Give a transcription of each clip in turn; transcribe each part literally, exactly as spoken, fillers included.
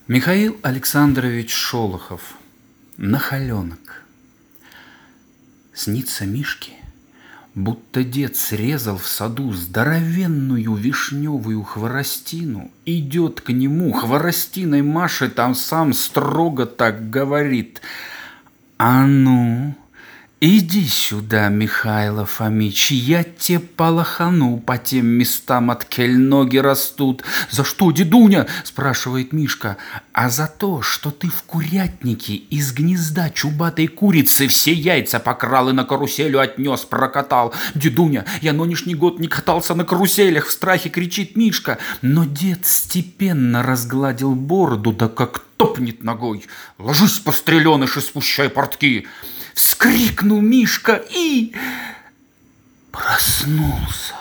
Михаил Александрович Шолохов. Нахаленок. Снится Мишке, будто дед срезал в саду здоровенную вишневую хворостину, идет к нему, хворостиной машет, а сам строго так говорит: «А ну, иди сюда, Михайло Фомич, я те полохану по тем местам, откель ноги растут». «За что, дедуня?» – спрашивает Мишка. «А за то, что ты в курятнике из гнезда чубатой курицы все яйца покрал и на каруселю отнес, прокатал». «Дедуня, я нынешний год не катался на каруселях», – в страхе кричит Мишка. Но дед степенно разгладил бороду, да как топнет ногой: «Ложись, постреленыш, и спущай портки!» Вскрикнул Мишка и проснулся.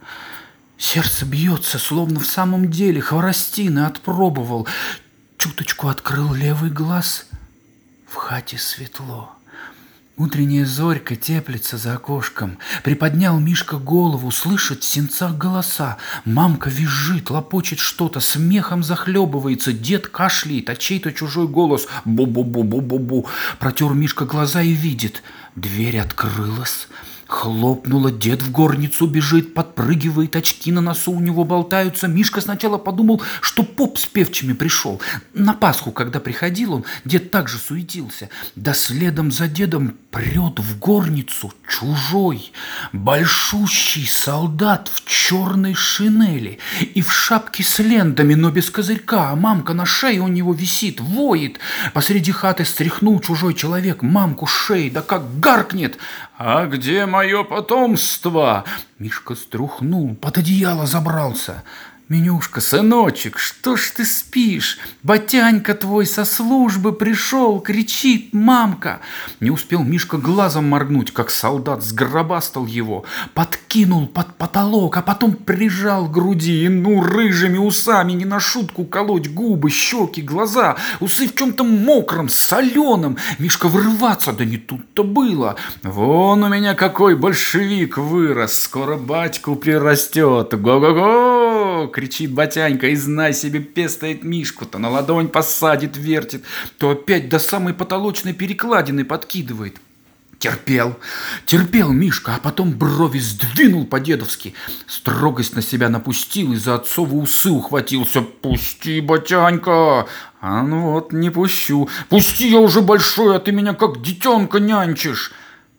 Сердце бьется, словно в самом деле хворостины отпробовал. Чуточку открыл левый глаз. В хате светло. Утренняя зорька теплится за окошком. Приподнял Мишка голову, слышит в сенцах голоса. Мамка визжит, лопочет что-то, смехом захлебывается. Дед кашляет, а чей-то чужой голос: «Бу-бу-бу-бу-бу-бу». Протер Мишка глаза и видит. Дверь открылась. Хлопнула, дед в горницу бежит, подпрыгивает, очки на носу у него болтаются. Мишка сначала подумал, что поп с певчими пришел. На Пасху, когда приходил он, дед также суетился. Да следом за дедом прет в горницу чужой, большущий солдат в черной шинели и в шапке с лентами, но без козырька, а мамка на шее у него висит, воет. Посреди хаты стряхнул чужой человек мамку с шеи, да как гаркнет: «А где мое потомство?» Мишка струхнул, под одеяло забрался. «Менюшка, сыночек, что ж ты спишь? Батянька твой со службы пришел, кричит мамка». Не успел Мишка глазом моргнуть, как солдат сгробастал его, подкинул под потолок, а потом прижал к груди и ну рыжими усами не на шутку колоть губы, щеки, глаза, усы в чем-то мокром, соленом. Мишка вырываться, да не тут-то было. «Вон у меня какой большевик вырос, скоро батьку прирастет. Го-го-го!» кричит батянька, и знай себе пестает Мишку, то на ладонь посадит, вертит, то опять до самой потолочной перекладины подкидывает. Терпел, терпел Мишка, а потом брови сдвинул по-дедовски, строгость на себя напустил и за отцовы усы ухватился. «Пусти, батянька!» «А ну вот, не пущу. Пусти, я уже большой, а ты меня как детенка нянчишь!»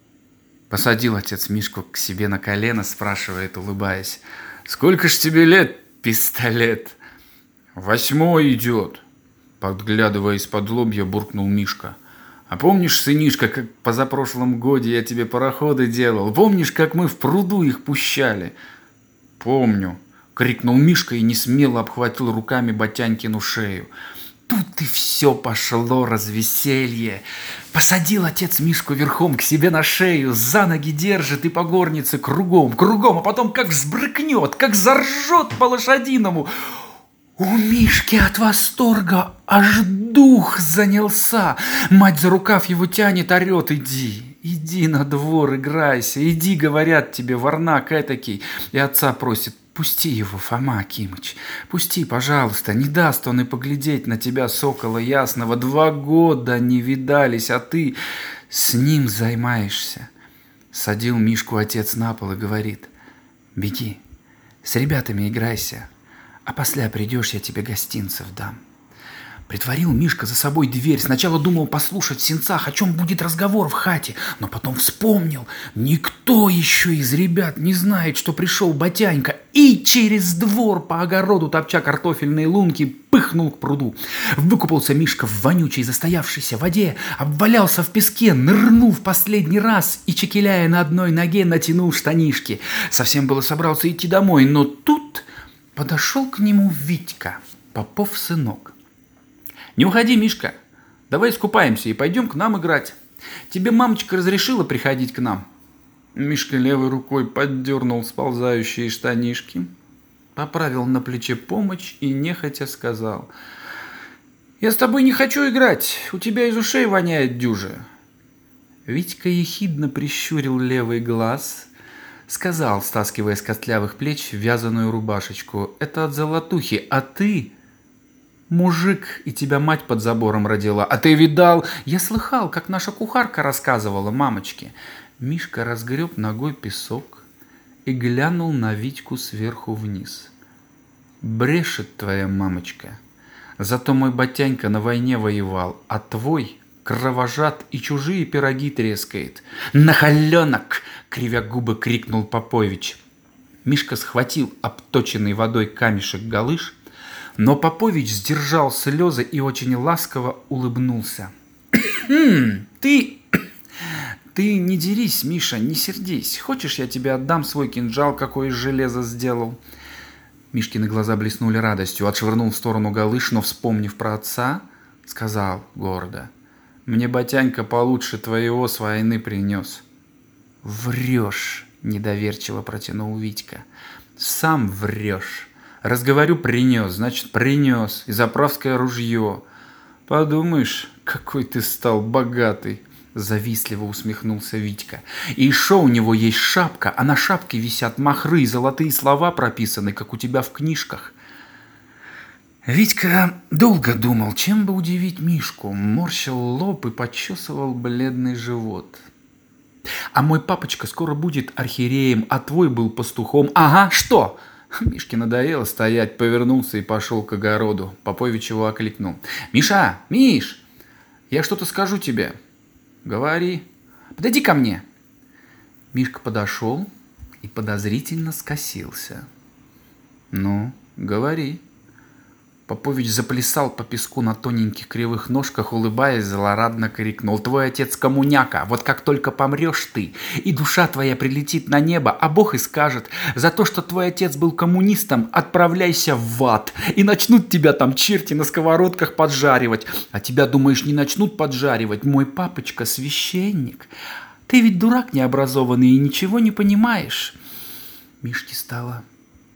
Посадил отец Мишку к себе на колено, спрашивает, улыбаясь: «Сколько ж тебе лет, пистолет?» «Восьмой идет», — подглядывая из-под лобья, буркнул Мишка. «А помнишь, сынишка, как позапрошлом годе я тебе пароходы делал? Помнишь, как мы в пруду их пущали?» «Помню», — крикнул Мишка и несмело обхватил руками батянькину шею. Тут и все пошло развеселье. Посадил отец Мишку верхом к себе на шею, за ноги держит и по горнице кругом, кругом, а потом как взбрыкнет, как заржет по-лошадиному. У Мишки от восторга аж дух занялся. Мать за рукав его тянет, орет: «Иди, иди на двор, играйся, иди, говорят тебе, варнак этакий». И отца просит: «Пусти его, Фома Акимыч, пусти, пожалуйста, не даст он и поглядеть на тебя, сокола ясного. Два года не видались, а ты с ним займаешься». Садил Мишку отец на пол и говорит: «Беги, с ребятами играйся, а после придешь, я тебе гостинцев дам». Притворил Мишка за собой дверь. Сначала думал послушать в сенцах, о чем будет разговор в хате, но потом вспомнил: никто еще из ребят не знает, что пришел батянька, и через двор по огороду, топча картофельные лунки, пыхнул к пруду. Выкупался Мишка в вонючей застоявшейся воде, обвалялся в песке, нырнул в последний раз и, чекеляя на одной ноге, натянул штанишки. Совсем было собрался идти домой, но тут подошел к нему Витька, Попов сынок. «Не уходи, Мишка, давай искупаемся и пойдем к нам играть. Тебе мамочка разрешила приходить к нам?» Мишка левой рукой поддернул сползающие штанишки, поправил на плече помощь и нехотя сказал: «Я с тобой не хочу играть, у тебя из ушей воняет дюже». Витька ехидно прищурил левый глаз, сказал, стаскивая с костлявых плеч вязаную рубашечку: «Это от золотухи, а ты Мужик, и тебя мать под забором родила. А ты видал? Я слыхал, как наша кухарка рассказывала мамочке. Мишка разгреб ногой песок и глянул на Витьку сверху вниз. Брешет твоя мамочка. Зато мой батянька на войне воевал, а твой кровожад и чужие пироги трескает. Нахаленок! Кривя губы, крикнул Попович. Мишка схватил обточенный водой камешек галыш, но Попович сдержал слезы и очень ласково улыбнулся. Ты... Ты не дерись, Миша, не сердись. Хочешь, я тебе отдам свой кинжал, какой из железа сделал? Мишкины глаза блеснули радостью. Отшвырнул в сторону галыш, но, вспомнив про отца, сказал гордо: мне батянька получше твоего с войны принес. Врешь, недоверчиво протянул Витька. Сам врешь. Разговорю, принес, значит, принес. И заправское ружье. Подумаешь, какой ты стал богатый. Завистливо усмехнулся Витька. И еще у него есть шапка, а на шапке висят махры и золотые слова прописаны, как у тебя в книжках. Витька долго думал, чем бы удивить Мишку, морщил лоб и почесывал бледный живот. А мой папочка скоро будет архиереем, а твой был пастухом. Ага, что? Мишке надоело стоять, повернулся и пошел к огороду. Попович его окликнул. Миша, Миш, я что-то скажу тебе. Говори. Подойди ко мне. Мишка подошел и подозрительно скосился. Ну, говори. Попович заплясал по песку на тоненьких кривых ножках, улыбаясь, злорадно крикнул. Твой отец коммуняка, вот как только помрешь ты, и душа твоя прилетит на небо, а Бог и скажет: за то, что твой отец был коммунистом, отправляйся в ад, и начнут тебя там черти на сковородках поджаривать. А тебя, думаешь, не начнут поджаривать? Мой папочка священник. Ты ведь дурак необразованный и ничего не понимаешь. Мишке стало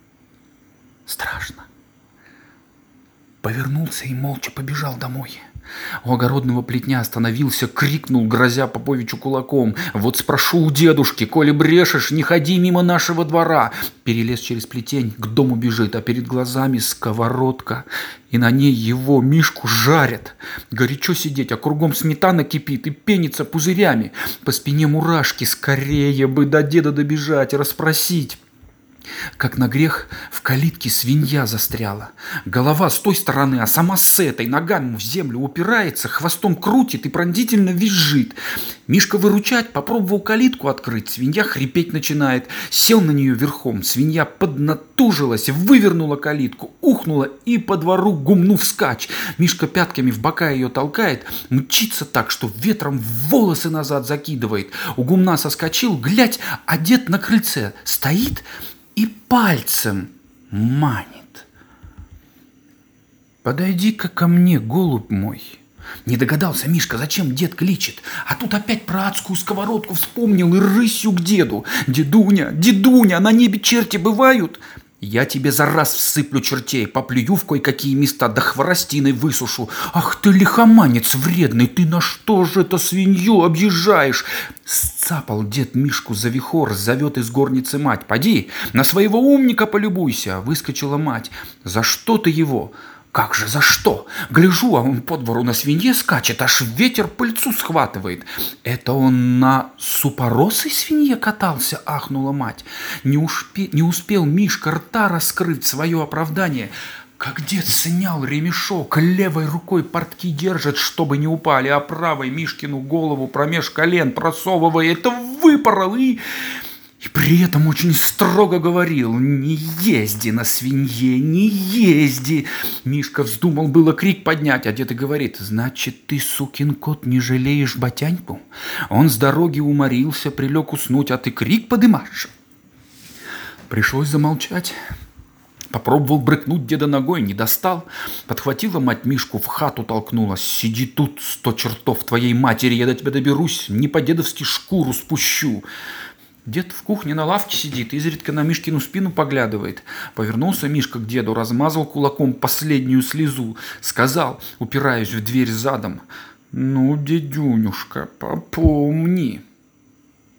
страшно. Повернулся и молча побежал домой. У огородного плетня остановился, крикнул, грозя Поповичу кулаком. Вот спрошу у дедушки, коли брешешь, не ходи мимо нашего двора. Перелез через плетень, к дому бежит, а перед глазами сковородка. И на ней его, Мишку, жарят. Горячо сидеть, а кругом сметана кипит и пенится пузырями. По спине мурашки, скорее бы до деда добежать, расспросить. Как на грех в калитке свинья застряла. Голова с той стороны, а сама с этой. Ногами в землю упирается, хвостом крутит и пронзительно визжит. Мишка выручать, попробовал калитку открыть. Свинья хрипеть начинает. Сел на нее верхом. Свинья поднатужилась, вывернула калитку, ухнула и по двору гумну вскачь. Мишка пятками в бока ее толкает, мчится так, что ветром волосы назад закидывает. У гумна соскочил, глядь, а дед на крыльце стоит и пальцем манит. Подойди-ка ко мне, голубь мой. Не догадался Мишка, зачем дед кличет. А тут опять про адскую сковородку вспомнил и рысью к деду. Дедуня, дедуня, на небе черти бывают? Я тебе за раз всыплю чертей, поплюю в кое-какие места, да хворостиной высушу. Ах ты лихоманец вредный, ты на что же это свинью объезжаешь? Сцапал дед Мишку за вихор, зовет из горницы мать. Поди, на своего умника полюбуйся. Выскочила мать. За что ты его? Как же, за что? Гляжу, а он по двору на свинье скачет, аж ветер пыльцу схватывает. Это он на супоросой свинье катался, ахнула мать. Не, успе... не успел Мишка рта раскрыть свое оправдание, как дед снял ремешок, левой рукой портки держит, чтобы не упали, а правой Мишкину голову промеж колен просовывая, это выпорол и... И при этом очень строго говорил: не езди на свинье, не езди. Мишка вздумал было крик поднять, а дед и говорит: значит, ты, сукин кот, не жалеешь батяньку? Он с дороги уморился, прилег уснуть, а ты крик подымаешь. Пришлось замолчать. Попробовал брыкнуть деда ногой, не достал. Подхватила мать Мишку, в хату толкнула. Сиди тут, сто чертов твоей матери, я до тебя доберусь, не по-дедовски шкуру спущу. Дед в кухне на лавке сидит, изредка на Мишкину спину поглядывает. Повернулся Мишка к деду, размазал кулаком последнюю слезу. Сказал, упираясь в дверь задом: ну, дедюнюшка, попомни.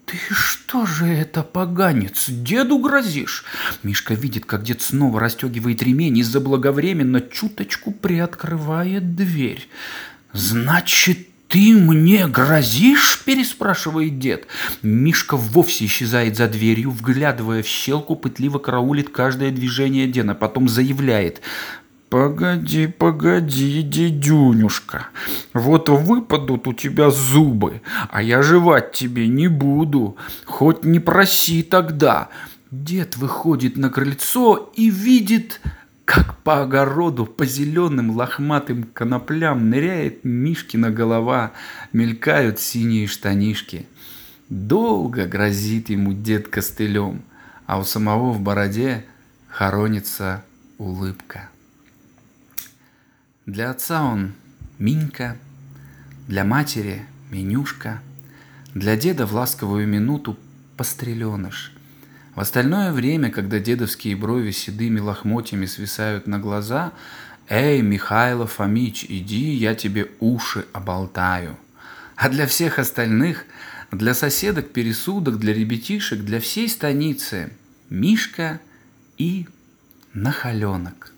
«Ты что же это, поганец, деду грозишь?» Мишка видит, как дед снова расстегивает ремень и заблаговременно чуточку приоткрывает дверь. «Значит, ты мне грозишь?» – переспрашивает дед. Мишка вовсе исчезает за дверью, вглядывая в щелку, пытливо караулит каждое движение деда, потом заявляет: «Погоди, погоди, дедюнюшка, вот выпадут у тебя зубы, а я жевать тебе не буду, хоть не проси тогда». Дед выходит на крыльцо и видит, как по огороду, по зеленым лохматым коноплям ныряет Мишкина голова, мелькают синие штанишки. Долго грозит ему дед костылем, а у самого в бороде хоронится улыбка. Для отца он Минька, для матери Менюшка, для деда в ласковую минуту постреленыш. В остальное время, когда дедовские брови седыми лохмотьями свисают на глаза: «Эй, Михайло Фомич, иди, я тебе уши оболтаю». А для всех остальных, для соседок, пересудок, для ребятишек, для всей станицы Мишка и Нахаленок.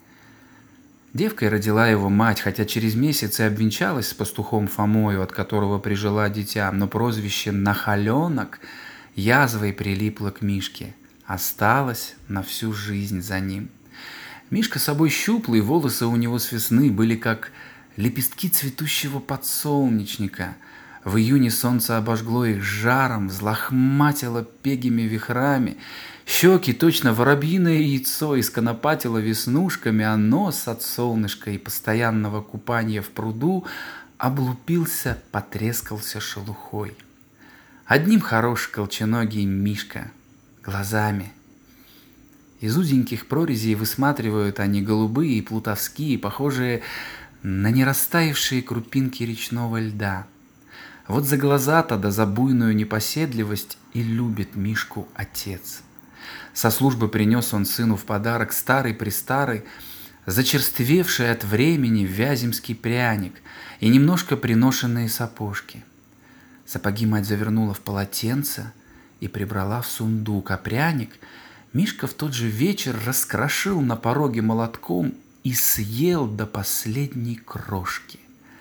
Девкой родила его мать, хотя через месяц и обвенчалась с пастухом Фомою, от которого прижила дитя, но прозвище Нахаленок язвой прилипло к Мишке, осталось на всю жизнь за ним. Мишка собой щуплый, волосы у него с весны были как лепестки цветущего подсолнечника. В июне солнце обожгло их жаром, взлохматило пегими вихрами. Щеки точно воробьиное яйцо исконопатило веснушками, а нос от солнышка и постоянного купания в пруду облупился, потрескался шелухой. Одним хорош колченогий Мишка, глазами. Из узеньких прорезей высматривают они голубые и плутовские, похожие на нерастаявшие крупинки речного льда. Вот за глаза-то да за буйную непоседливость и любит Мишку отец. Со службы принес он сыну в подарок старый-престарый, зачерствевший от времени вяземский пряник и немножко приношенные сапожки. Сапоги мать завернула в полотенце и прибрала в сундук, а пряник Мишка в тот же вечер раскрошил на пороге молотком и съел до последней крошки.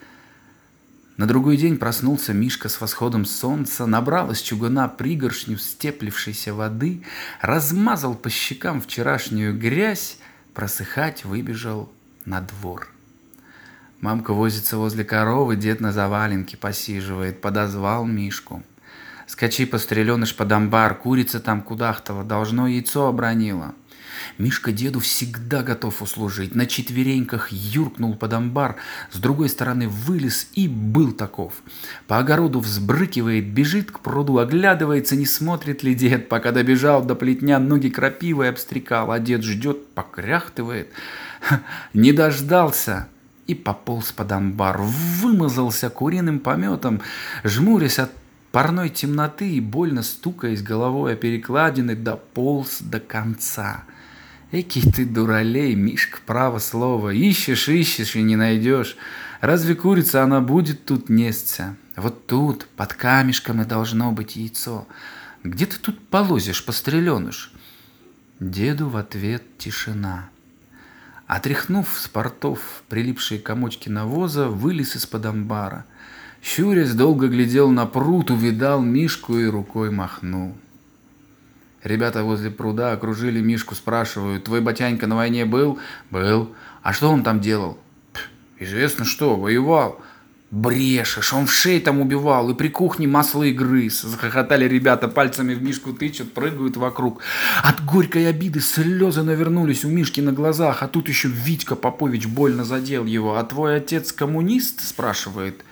На другой день проснулся Мишка с восходом солнца, набрал из чугуна пригоршню степлившейся воды, размазал по щекам вчерашнюю грязь, просыхать выбежал на двор. Мамка возится возле коровы, дед на заваленке посиживает, подозвал Мишку. «Скачи, постреленыш, под амбар, курица там кудахтала, должно яйцо обронила». Мишка деду всегда готов услужить, на четвереньках юркнул под амбар, с другой стороны вылез и был таков. По огороду взбрыкивает, бежит к пруду, оглядывается, не смотрит ли дед, пока добежал до плетня, ноги крапивой обстрекал, а дед ждет, покряхтывает. Не дождался и пополз под амбар, вымазался куриным пометом, жмурясь от парной темноты и больно стукаясь головой о перекладины, дополз до конца. Экий ты дуралей, Мишка, право слово, ищешь, ищешь и не найдешь. Разве курица она будет тут несться? Вот тут, под камешком, и должно быть яйцо. Где ты тут полозишь, постреленыш? Деду в ответ тишина. Отряхнув с портов прилипшие комочки навоза, вылез из-под амбара. Щурясь, долго глядел на пруд, увидал Мишку и рукой махнул. Ребята возле пруда окружили Мишку, спрашивают: «Твой батянька на войне был?» «Был. А что он там делал?» «Известно что, воевал». «Брешешь, он в шее там убивал и при кухне масло грыз». Захохотали ребята, пальцами в Мишку тычут, прыгают вокруг. От горькой обиды слезы навернулись у Мишки на глазах, а тут еще Витька Попович больно задел его. «А твой отец коммунист?» спрашивает.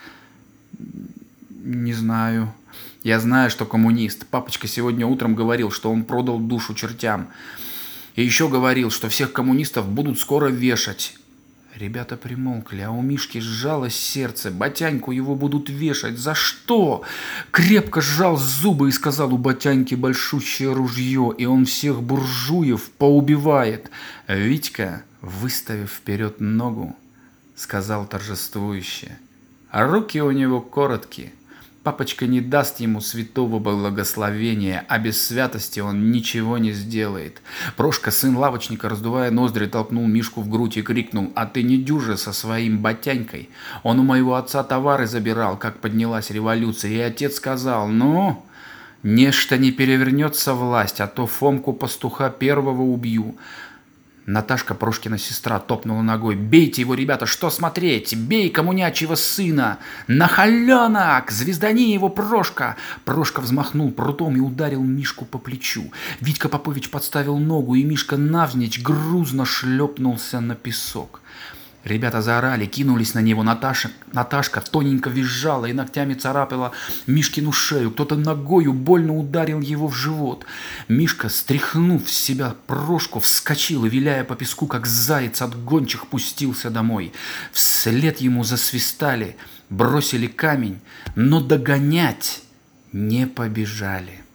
«Не знаю». «Я знаю, что коммунист. Папочка сегодня утром говорил, что он продал душу чертям. И еще говорил, что всех коммунистов будут скоро вешать». Ребята примолкли, а у Мишки сжалось сердце. Батяньку его будут вешать. За что? Крепко сжал зубы и сказал: «У батяньки большущее ружье, и он всех буржуев поубивает». Витька, выставив вперед ногу, сказал торжествующе: «А руки у него короткие, Папочка не даст ему святого благословения, а без святости он ничего не сделает. Прошка, сын лавочника, раздувая ноздри, толкнул Мишку в грудь и крикнул: «А ты не дюже со своим батянькой. Он у моего отца товары забирал, как поднялась революция, и отец сказал: ну, нечто не перевернется власть, а то Фомку-пастуха первого убью». Наташка, Прошкина сестра, топнула ногой: «Бейте его, ребята, что смотреть? Бей коммунячьего сына! Нахаленок! Звездани его, Прошка!» Прошка взмахнул прутом и ударил Мишку по плечу. Витька Попович подставил ногу, и Мишка навзничь грузно шлепнулся на песок. Ребята заорали, кинулись на него. Наташа, Наташка тоненько визжала и ногтями царапала Мишкину шею. Кто-то ногою больно ударил его в живот. Мишка, стряхнув с себя Прошку, вскочил и, виляя по песку, как заяц от гончих, пустился домой. Вслед ему засвистали, бросили камень, но догонять не побежали.